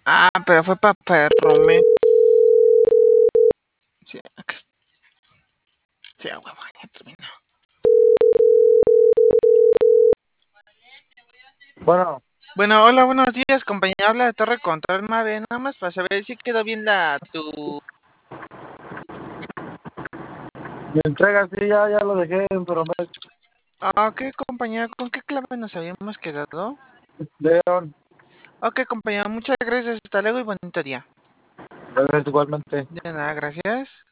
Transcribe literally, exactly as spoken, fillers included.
Ah, pero fue para Perrome. Sí, acá está. Sí, a huevo, ya terminó. Bueno, Bueno, hola, buenos días, compañía. Habla de Torre Control Mave. Nada más para saber si quedó bien la tu. mi entrega sí, ya, ya lo dejé en Promex. Ah, ok, compañía. ¿Con qué clave nos habíamos quedado? León, Ok, compañía. Muchas gracias. Hasta luego y bonito día. gracias igualmente. De nada, gracias.